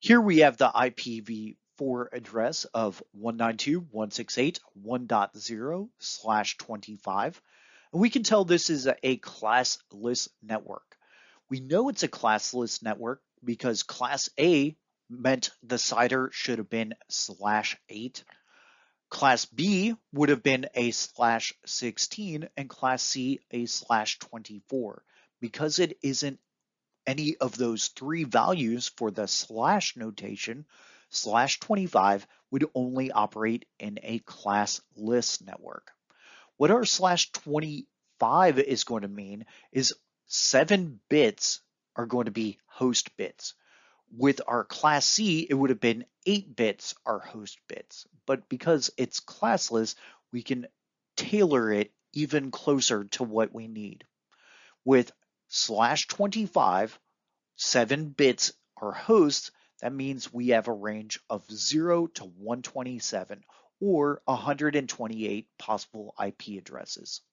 Here we have the IPv4 address of 192.168.1.0/25, and we can tell this is a classless network. We know it's a classless network because class A meant the CIDR should have been /8. Class B would have been a /16 and Class C a /24. Because it isn't any of those three values for the slash notation, /25 would only operate in a classless network. What our /25 is going to mean is 7 bits are going to be host bits. With our class C, it would have been 8 bits are host bits. But because it's classless, we can tailor it even closer to what we need. With /25, 7 bits are hosts. That means we have a range of 0 to 127 or 128 possible IP addresses.